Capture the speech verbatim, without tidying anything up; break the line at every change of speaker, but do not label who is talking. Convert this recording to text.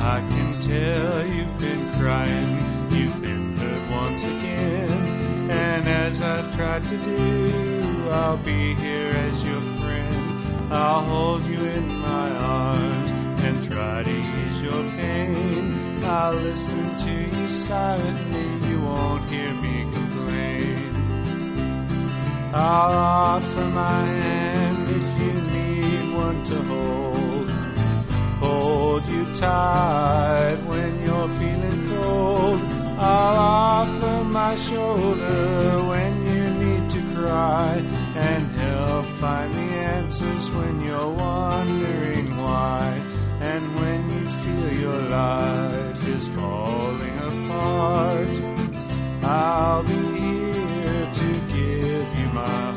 I can tell you've been crying, you've been hurt once again. And as I've tried to do, I'll be here as your friend. I'll hold you in my arms and try to ease your pain. I'll listen to you silently, you won't hear me complain. I'll offer my hand if you need one to hold. Hold you tight when you're feeling cold. I'll offer my shoulder when you need to cry, and help find the answers when you're wondering why, and when you feel your life is falling apart. I'll be here to give you my